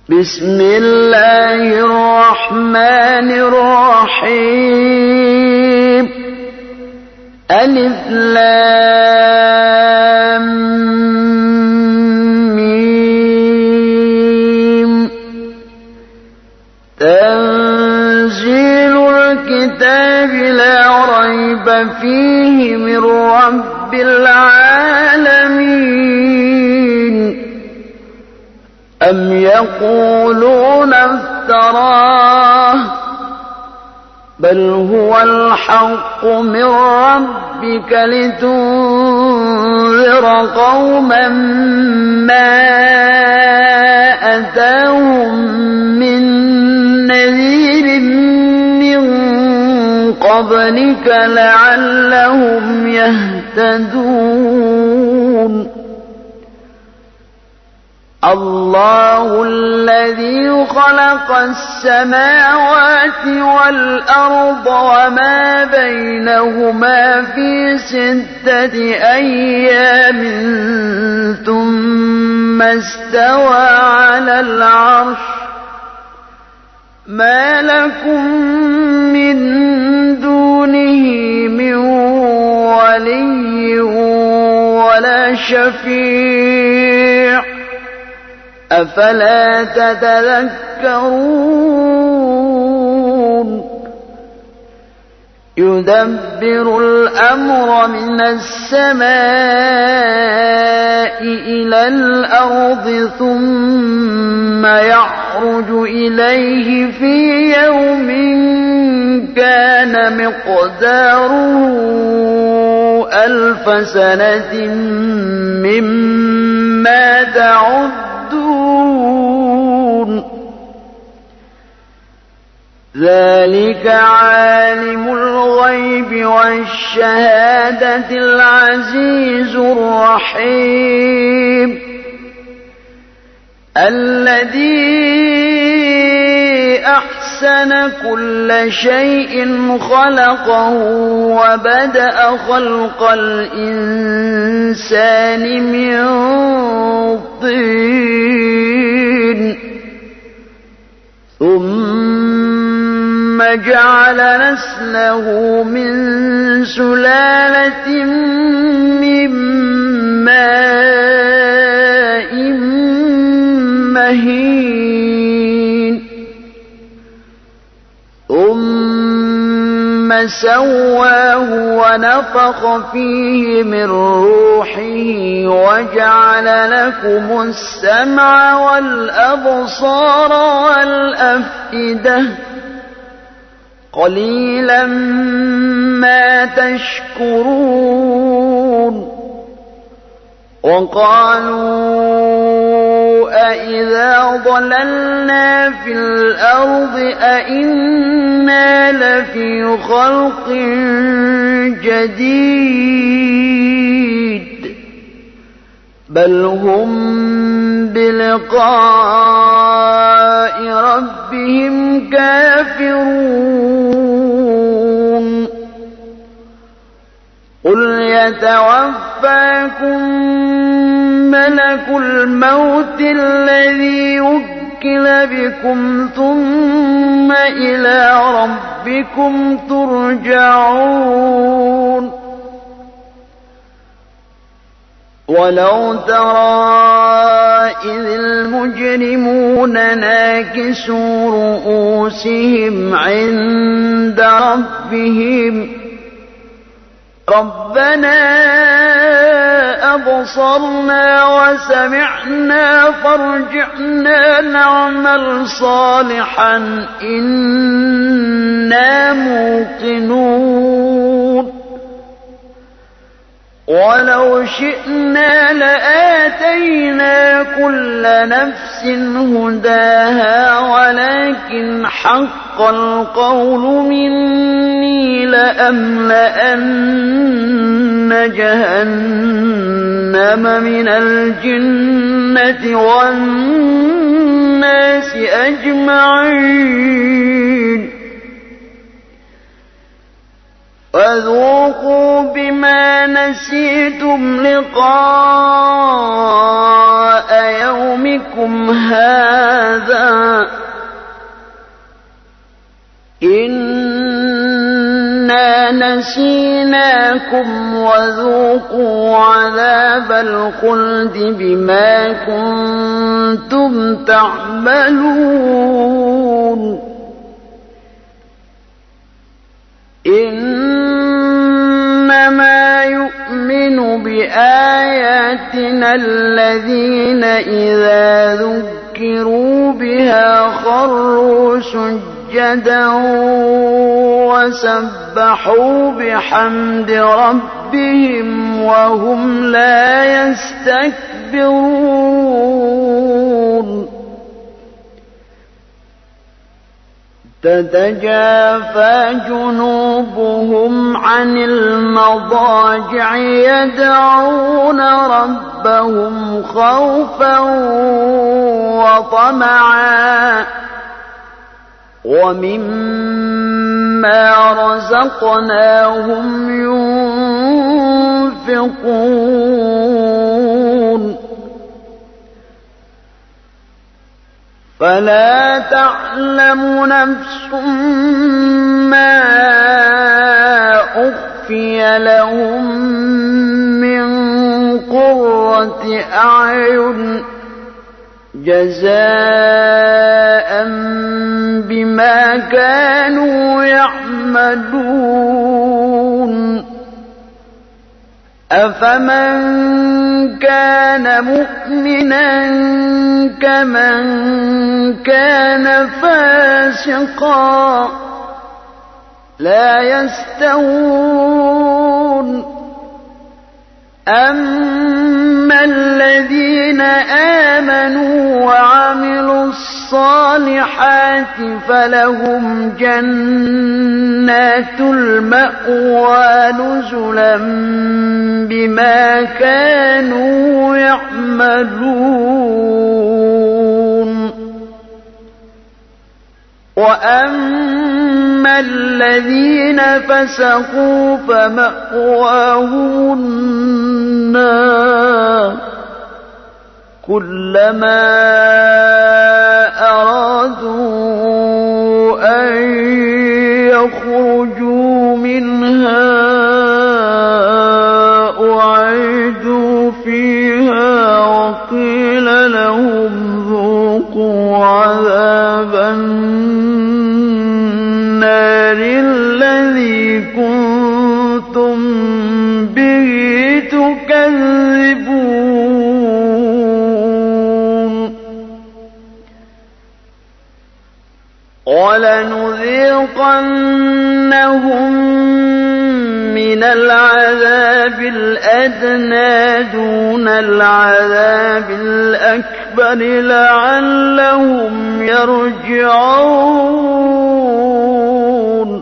بسم الله الرحمن الرحيم ألف لام ميم تنزيل الكتاب لا ريب فيه من رب العالمين أم يقولون افتراه بل هو الحق من ربك لتنذر قوما ما أتاهم من نذير من قبلك لعلهم يهتدون الله الذي خلق السماوات والأرض وما بينهما في 6 أيام ثم استوى على العرش ما لكم من دونه من ولي ولا شفيع أفلا تتذكرون يدبر الأمر من السماء إلى الأرض ثم يعرج إليه في يوم كان مقداره 1000 سنة مما تعدون ذلك عالم الغيب والشهادة العزيز الرحيم الذي أحسن كل شيء خلقه وبدأ خلق الإنسان من طين ثم جعل نسله من سلالة من ماء مهين ثم سواه ونفخ فيه من روحه وجعل لكم السمع والأبصار والأفئدة قليلا ما تشكرون وقالوا أإذا ضللنا في الأرض أإنا لفي خلق جديد بل هم بلقاء ربهم كافرون قل يتوفاكم ملك الموت الذي وكل بكم ثم إلى ربكم ترجعون ولو ترى إذ المجرمون ناكسوا رؤوسهم عند ربهم ربنا أبصرنا وسمعنا فارجعنا نعمل صالحا إنا موقنون ولو شئنا لآتينا كل نفس هداها ولكن حق القول مني لأملأن جهنم من الجنة والناس أجمعين فذوقوا بما نسيتم لقاء يومكم هذا هذا إنا نسيناكم وذوقوا عذاب الخلد بما كنتم تعملون إنما يؤمن بآياتنا الذين إذا ذكروا بها خروا سجدا وسبحوا بحمد ربهم وهم لا يستكبرون تتجافى جنوبهم عن المضاجع يدعون ربهم خوفا وطمعا ومما رزقناهم ينفقون فلا تعلم نفس ما أخفي لهم من قرة أعين جزاء بما كانوا يعملون أفمن كان مؤمنا كمن كان فاسقا لا يستوون أما الذين آمنوا وعملوا الصالحات فلهم جنات المأوى نزلا بما كانوا يعملون وأما الذين فسقوا فمأواهم النار كلما أرادوا أن يخرجوا منها أعيدوا فيها وقيل لهم ذوقوا عذاب النار الذي كنتم به تكذبون ولنذيقنهم من العذاب الأدنى دون العذاب الأكبر لعلهم يرجعون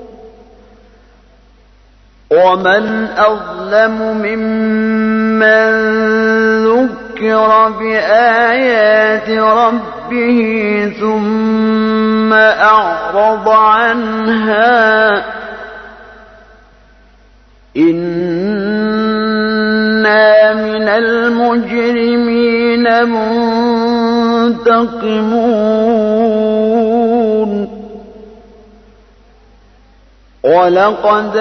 ومن أظلم ممن ذكر بآيات ربه ثم أعرض عنها إنا من المجرمين منتقمون ولقد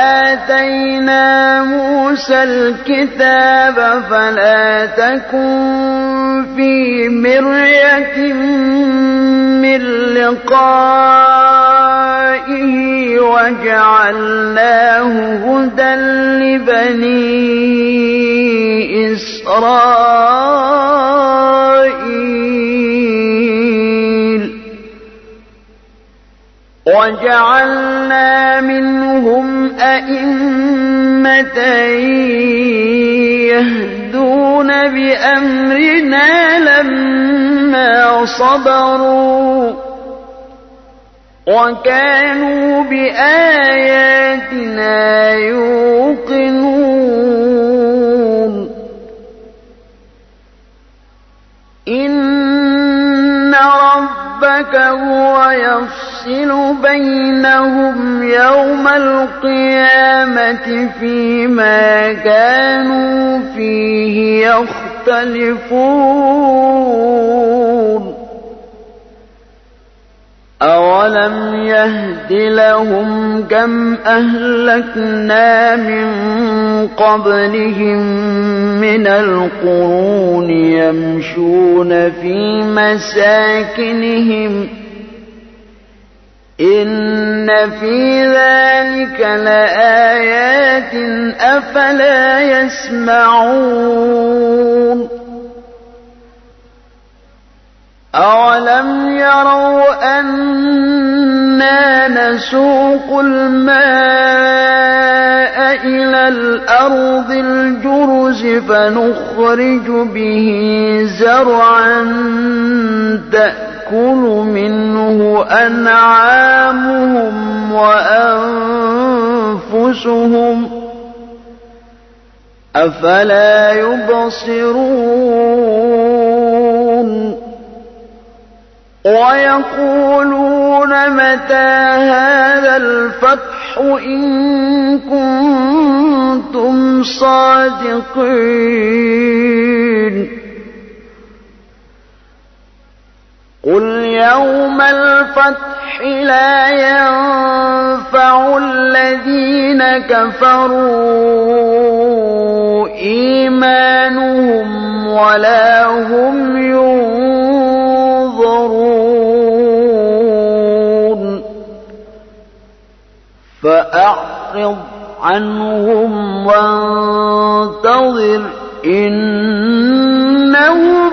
آتينا موسى الكتاب فلا تكن في مرية من لقائه وجعلناه هدى لبني إسرائيل وجعلنا منهم أئمة يهدون بأمرنا لما صبروا وكانوا بآياتنا يوقنون إن ربك هو يفصل بينهم يوم القيامة فيما كانوا فيه يختلفون أَوَلَمْ يَهْدِ لَهُمْ كَمْ أَهْلَكْنَا مِنْ قَبْلِهِمْ مِنَ الْقُرُونِ يَمْشُونَ فِي مَسَاكِنِهِمْ إِنَّ في ذَلِكَ لَآيَاتٍ أَفَلَا يَسْمَعُونَ أَوَلَمْ يَرَوْا أَنَّا نَسُوقُ الْمَاءَ إِلَى الْأَرْضِ الْجُرُزِ فَنُخْرِجُ بِهِ زَرْعًا تَأْكُلُ مِنْهُ أَنْعَامُهُمْ وَأَنْفُسُهُمْ أَفَلَا يُبْصِرُونَ وَيَقُولُونَ مَتَى هَذَا الْفَتْحُ إِن كُنتُمْ صَادِقِينَ قُلْ يَوْمَ الْفَتْحِ لَا يَنفَعُ الَّذِينَ كَفَرُوا إِيمَانُهُمْ وَلَا هُمْ يُنظَرُونَ فَأَعْرِضْ عَنْهُمْ وَانتَظِرْ إِنَّهُم